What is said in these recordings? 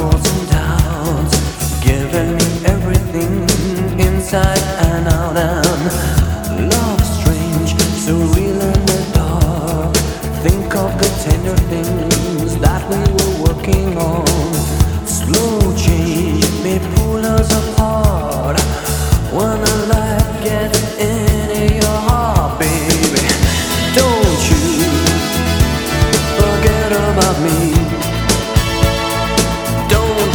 troubles and doubts, giving me everything inside and out. And love strange, so real in the dark. Think of the tender things that we were working on. Slow change may pull us apart when a light gets into your heart, baby. Don't you forget about me. Don't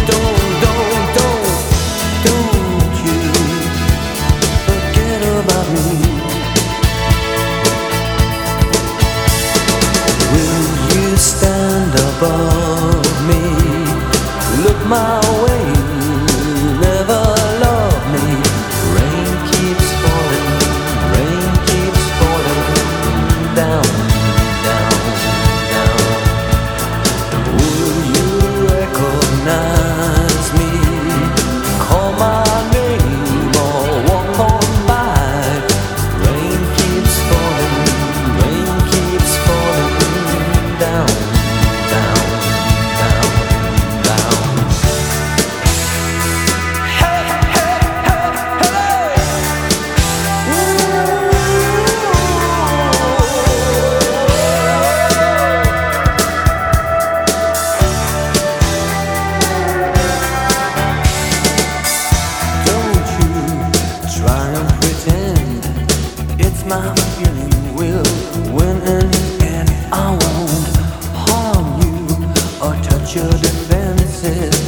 you forget about me. Will you stand above me? Look my way, never love me. Rain keeps falling down, down, down. Will you recognize me? Call my name or walk on by. Rain keeps falling down, down, down, down. Don't you try and pretend it's my feeling will win in the end. I won't harm you or touch your defenses.